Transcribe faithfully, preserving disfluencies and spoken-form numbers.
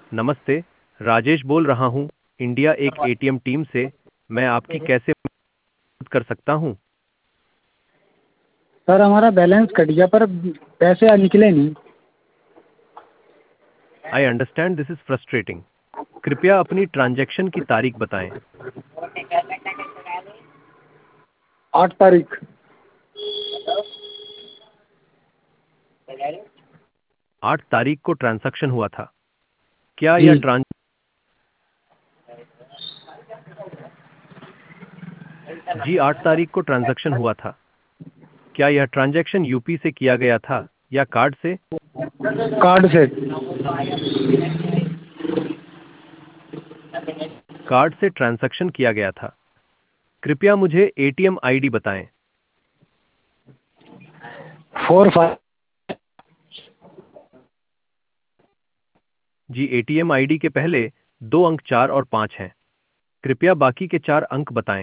नमस्ते। राजेश बोल रहा हूँ, इंडिया एक एटीएम टीम से। मैं आपकी कैसे मदद कर सकता हूँ? सर हमारा बैलेंस कट गया पर पैसे निकले नहीं। I understand this is frustrating. कृपया अपनी ट्रांजैक्शन की तारीख बताएं। आठ तारीख। आठ तारीख को ट्रांजैक्शन हुआ था। क्या जी। यह ट्रांज जी, आठ तारीख को ट्रांजैक्शन हुआ था। क्या यह ट्रांजैक्शन यूपी से किया गया था या कार्ड से? कार्ड से। कार्ड से ट्रांजैक्शन किया गया था। कृपया मुझे एटीएम आईडी बताएं। Four five. जी, एटीएम आईडी के पहले दो अंक चार और पाँच हैं। कृपया बाकी के चार अंक बताएं।